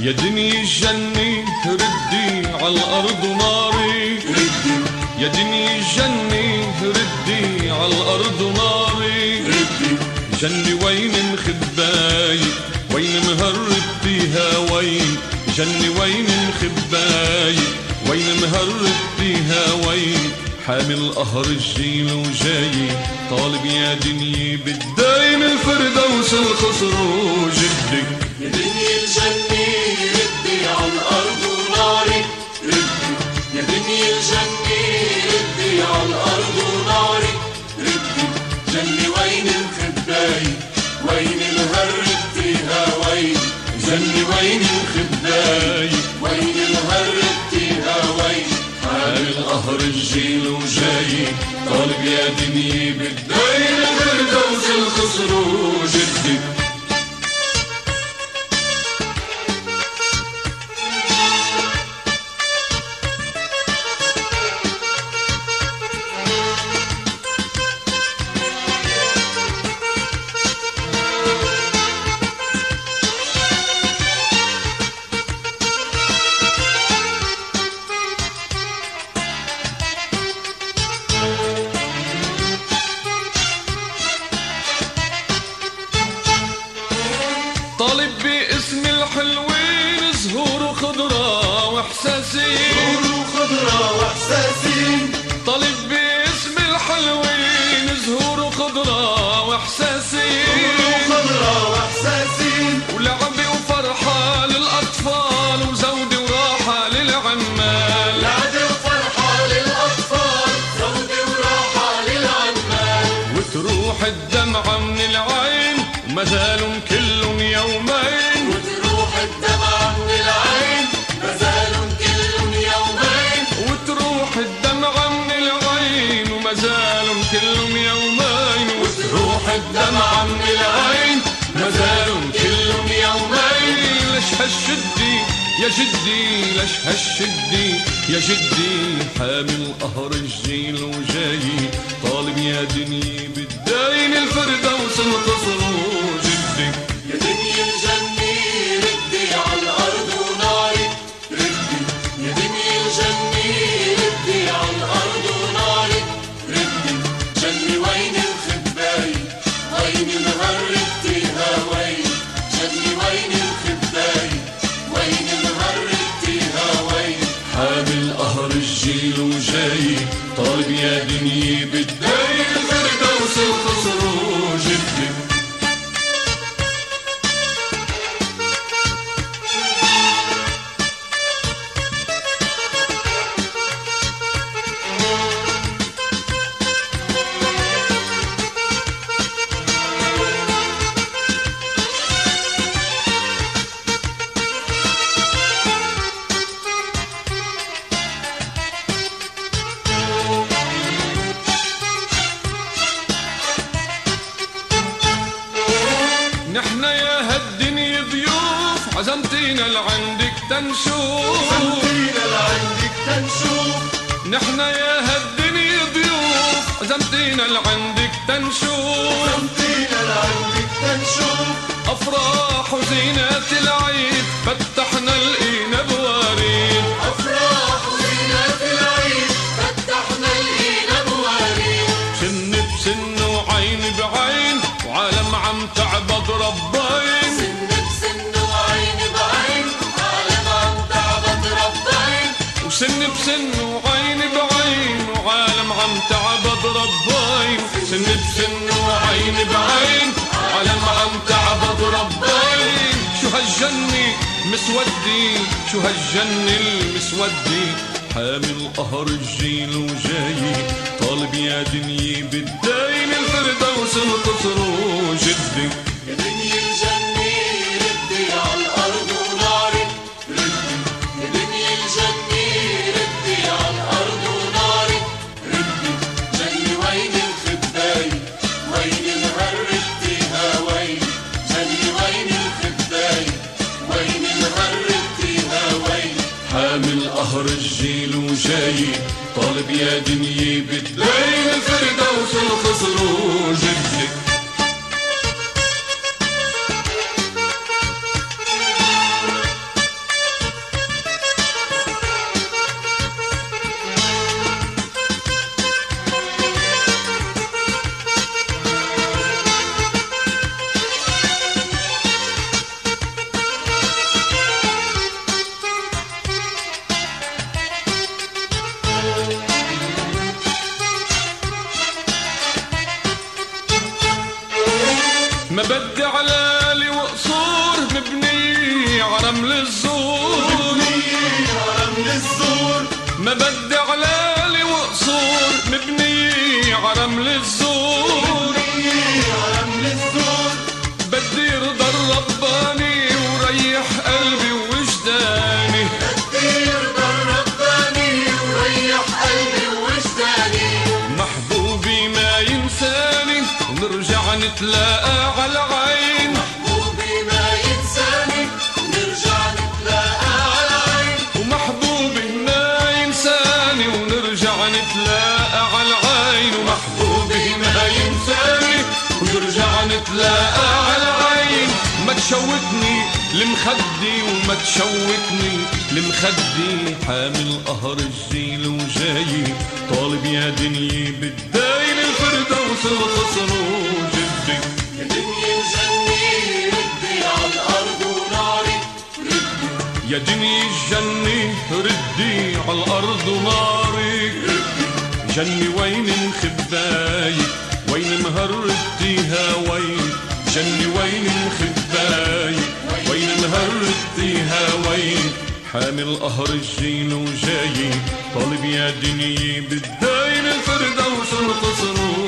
يا دنيا الجنة ردي عالأرض ناري، ردي يا دنيا الجنة ردي عالأرض ناري، ردي جنة وين مخباي وين مهربتيها وين، جنة وين مخباي وين مهربتيها وين، حامل قهر الجيل وجاي طالب يا دنيا بالدايم الفردوس الخسرو جدك. يا دنيا الجنة ردي عالأرض وناري، ردي يا دنيا الجنة ردي عالأرض وناري، ردي جنة وين مخباي وين مهربتيها وين، جنة وين مخباي وين مهربتيها وين، حامل قهر الجيل وجاي طالب يا دنيا بالدايم الفردوس الخسرو جدك. طالب باسم الحلوين زهور وخضرة واحساسين، زهور وخضرة واحساسين، طالب باسم الحلوين زهور وخضرة واحساسين، زهور وخضرة واحساسين، ولعبة وفرحة للأطفال وزودة وراحة للعمال، لعبة وفرحة للأطفال زودة وراحة للعمال، وتروح الدمعة من العين وما زالوا كلهم يومين، وتروح الدمعة من العين ما زالوا كلهم يومين، وتروح الدمعة من العين وما زالوا كلهم يومين، وتروح الدمعة من العين ما زالوا كلهم يومين. ليش هالشدي يا جدي ليش هالشدي يا جدي، حامل قهر الجيل وجاي طالب يا دنيا بالداين الفردوس الخسرو جدي. يا دنيا الجنة ردي عالأرض وناري، ردي يا دنيا الجنة ردي عالأرض وناري، ردي جنة وين مخباي وين مهربتيها وين، جنة وين مخباي وين مهربتيها وين، حامل قهر الجيل وجاي طالب يا دنيا بالداين الفردوس الخسرو جدي. نحنا يا هالدنيا ضيوف عزمتينا لعندك تنشوف، عزمتينا لعندك تنشوف، نحنا يا هالدنيا ضيوف عزمتينا لعندك تنشوف، عزمتينا لعندك تنشوف، أفراح وزينات العيد فتحنا لقينا بواريد، أفراح وزينات العيد فتحنا لقينا بواريد، سن بسن وعين بعين وعالم عم تعبد ربين، سن بسن وعين بعين عالم عم تعبد ربين، وسن بسن وعين بعين وعالم عم تعبد ربين، سن بسن وعين بعين وعالم عم تعبد ربين. شو هالجنة مسودي شو هالجنة المسودي، حامل قهر الجيل وجاي طالب يا دنيا بالداين الفردوس الخسرو جدي. يا دنيا الجنة ردي عالأرض وناري، ردي يا دنيا الجنة ردي عالأرض وناري، ردي جنة وين مخباي وين مهربتيها وين، جنة وين مخباي وين مهربتيها وين، حامل قهر الجيل وجاي طالب يا دنيا بالداين الفردوس الخسرو جدي. ما بدي علالي وقصور مبنية عرمل الزور، بدي رضا الرباني وريح قلبي ووجداني، محبوبي ما ينساني ونرجع نتلاقى على العين، محبوبي ما ينساني ونرجع نتلاقى على العين، ومحبوبي ما ينساني ونرجع نتلاقى على العين، ومحبوبي ما ينساني ونرجع نتلاقى على العين. ما تشوتني المخدي وما تشوتني المخدي، حامل قهر الجيل وجاي طالب يا دنيا بالداين الفردوس الخصر وجدي، يا دنيا وجني ردي على الأرض وناري، يا دنيا الجنة ردي على الأرض وناري، جني وين مخباي وين مهرتيها وين، جني وين مخباي وين مهرتيها وين، حامل قهر الجيل وجاي طالب يا دنيا بالداين الفردوس القصر